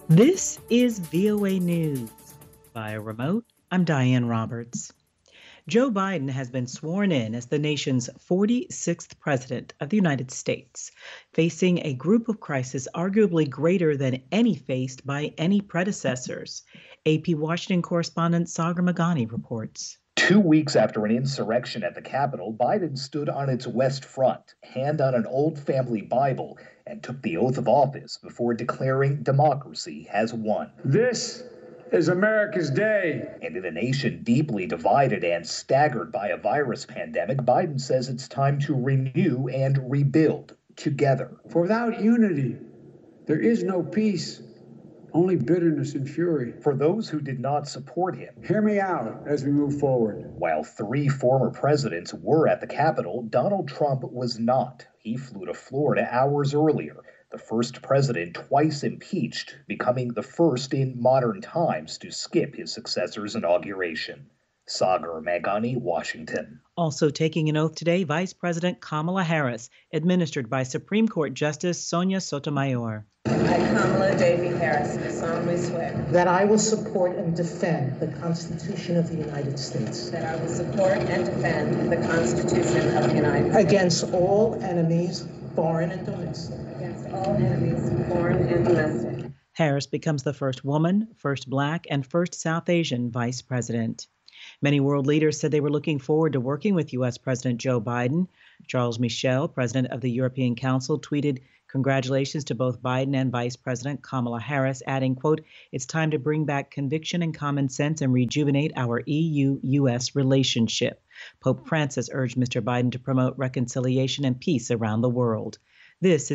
This is VOA News. Via remote, I'm Diane Roberts. Joe Biden has been sworn in as the nation's 46th president of the United States, facing a group of crises arguably greater than any faced by any predecessors. AP Washington correspondent Sagar Meghani reports. 2 weeks after an insurrection at the Capitol, Biden stood on its West Front, hand on an old family Bible, and took the oath of office before declaring democracy has won. This is America's day. And in a nation deeply divided and staggered by a virus pandemic, Biden says it's time to renew and rebuild together. For without unity, there is no peace. Only bitterness and fury. For those who did not support him, hear me out as we move forward. While 3 former presidents were at the Capitol, Donald Trump was not. He flew to Florida hours earlier, the first president twice impeached, becoming the first in modern times to skip his successor's inauguration. Sagar Meghani, Washington. Also taking an oath today, Vice President Kamala Harris, administered by Supreme Court Justice Sonia Sotomayor. I, Kamala Devi Harris, do solemnly swear that I will support and defend the Constitution of the United States. That I will support and defend the Constitution of the United States. Against all enemies, foreign and domestic. Against all enemies, foreign and domestic. Harris becomes the first woman, first Black, and first South Asian vice president. Many world leaders said they were looking forward to working with U.S. President Joe Biden. Charles Michel, president of the European Council, tweeted, "Congratulations to both Biden and Vice President Kamala Harris," adding, quote, "It's time to bring back conviction and common sense and rejuvenate our EU-U.S. relationship." Pope Francis urged Mr. Biden to promote reconciliation and peace around the world. This is